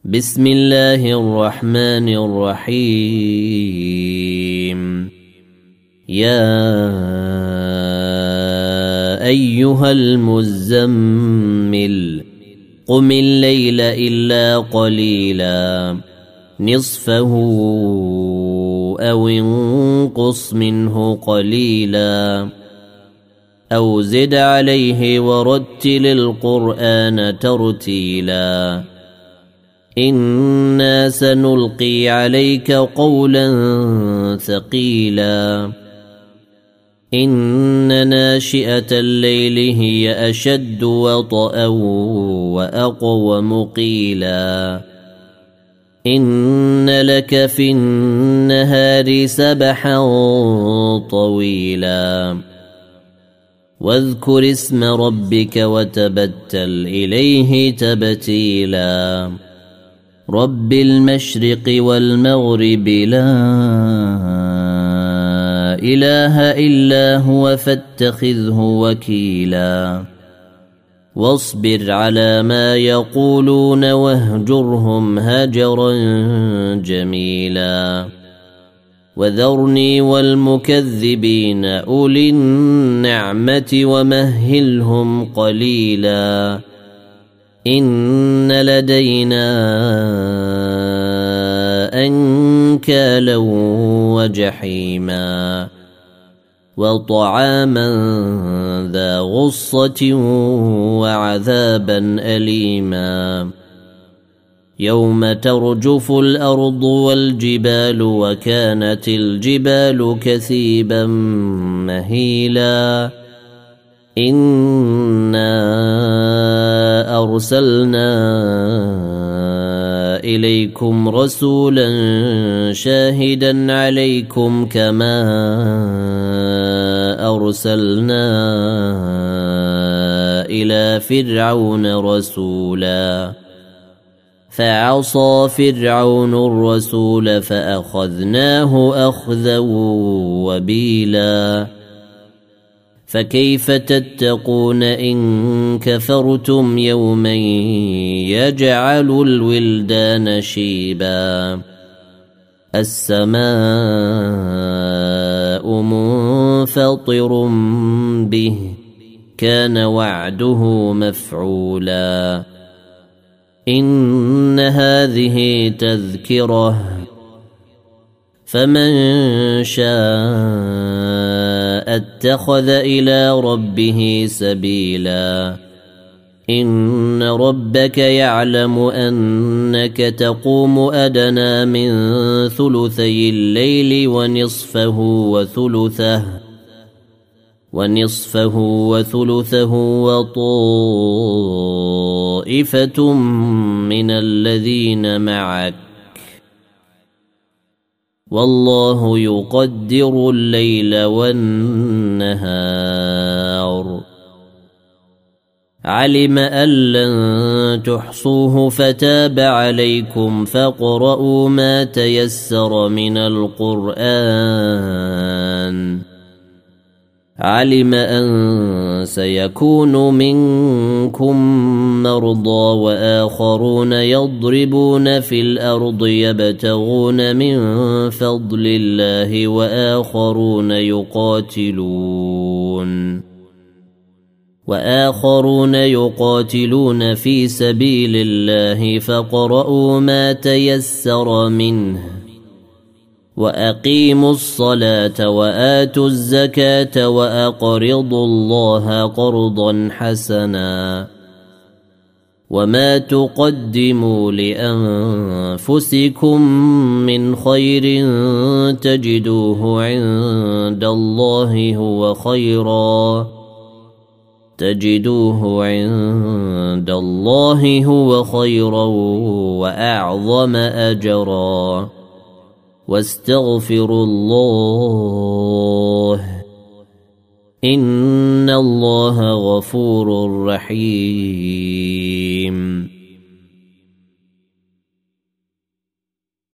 بسم الله الرحمن الرحيم. يا أيها المزمل قم الليل إلا قليلا نصفه أو انقص منه قليلا أو زد عليه ورتل القرآن ترتيلا إنا سنلقي عليك قولا ثقيلا إن ناشئة الليل هي أشد وطئا وأقوم قيلا إن لك في النهار سبحا طويلا واذكر اسم ربك وتبتل إليه تبتيلا رب المشرق والمغرب لا إله إلا هو فاتخذه وكيلا واصبر على ما يقولون واهجرهم هجرا جميلا وذرني والمكذبين أولي النعمة ومهلهم قليلا إن لدينا أنكالا وجحيما وطعاما ذا غصة وعذابا أليما يوم ترجف الأرض والجبال وكانت الجبال كثيبا مهيلا إنا أرسلنا إليكم رسولا شاهدا عليكم كما أرسلنا إلى فرعون رسولا فعصى فرعون الرسول فأخذناه أخذا وبيلا فكيف تتقون إن كفرتم يوما يجعل الولدان شيبا السماء منفطر به كان وعده مفعولا إن هذه تذكرة فمن شاء اتخذ إلى ربه سبيلا إن ربك يعلم أنك تقوم أدنى من ثلثي الليل ونصفه وثلثه وطائفة من الذين معك والله يقدر الليل والنهار علم أن لن تحصوه فتاب عليكم فاقرؤوا ما تيسر من القرآن علم أن سيكون منكم مرضى وآخرون يضربون في الأرض يبتغون من فضل الله وآخرون يقاتلون في سبيل الله فاقرؤوا ما تيسر منه وأقيموا الصلاة وآتوا الزكاة وأقرضوا الله قرضا حسنا وما تقدموا لأنفسكم من خير تجدوه عند الله هو خيرا وأعظم أجرا واستغفروا الله إن الله غفور رحيم